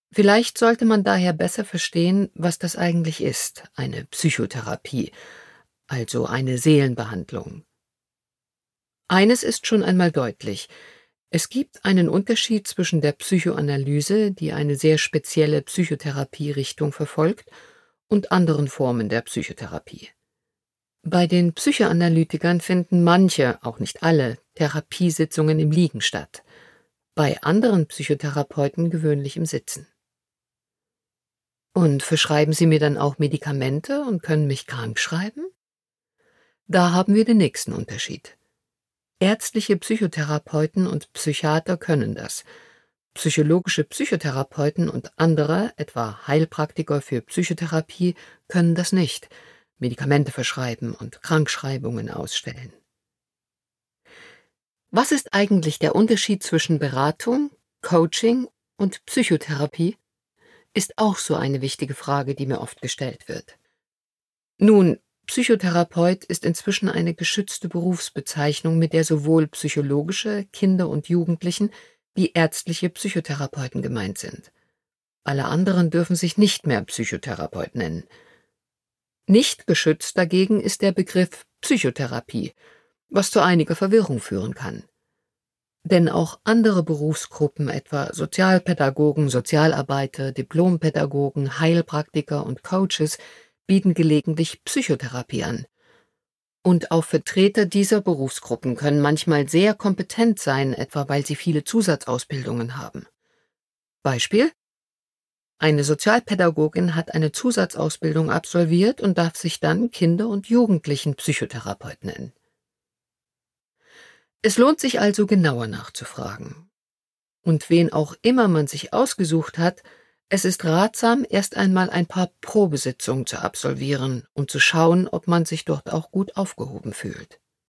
Vielleicht sollte man daher besser verstehen, was das eigentlich ist, eine Psychotherapie, also eine Seelenbehandlung. Eines ist schon einmal deutlich: Es gibt einen Unterschied zwischen der Psychoanalyse, die eine sehr spezielle Psychotherapierichtung verfolgt, und anderen Formen der Psychotherapie. Bei den Psychoanalytikern finden manche, auch nicht alle, Therapiesitzungen im Liegen statt, bei anderen Psychotherapeuten gewöhnlich im Sitzen. Und verschreiben sie mir dann auch Medikamente und können mich krankschreiben? Da haben wir den nächsten Unterschied. Ärztliche Psychotherapeuten und Psychiater können das. Psychologische Psychotherapeuten und andere, etwa Heilpraktiker für Psychotherapie, können das nicht: Medikamente verschreiben und Krankschreibungen ausstellen. Was ist eigentlich der Unterschied zwischen Beratung, Coaching und Psychotherapie? Ist auch so eine wichtige Frage, die mir oft gestellt wird. Nun, Psychotherapeut ist inzwischen eine geschützte Berufsbezeichnung, mit der sowohl psychologische, Kinder- und Jugendlichen wie ärztliche Psychotherapeuten gemeint sind. Alle anderen dürfen sich nicht mehr Psychotherapeut nennen. Nicht geschützt dagegen ist der Begriff Psychotherapie, was zu einiger Verwirrung führen kann. Denn auch andere Berufsgruppen, etwa Sozialpädagogen, Sozialarbeiter, Diplompädagogen, Heilpraktiker und Coaches, bieten gelegentlich Psychotherapie an. Und auch Vertreter dieser Berufsgruppen können manchmal sehr kompetent sein, etwa weil sie viele Zusatzausbildungen haben. Beispiel: Eine Sozialpädagogin hat eine Zusatzausbildung absolviert und darf sich dann Kinder- und Jugendlichenpsychotherapeut nennen. Es lohnt sich also, genauer nachzufragen. Und wen auch immer man sich ausgesucht hat, es ist ratsam, erst einmal ein paar Probesitzungen zu absolvieren und zu schauen, ob man sich dort auch gut aufgehoben fühlt.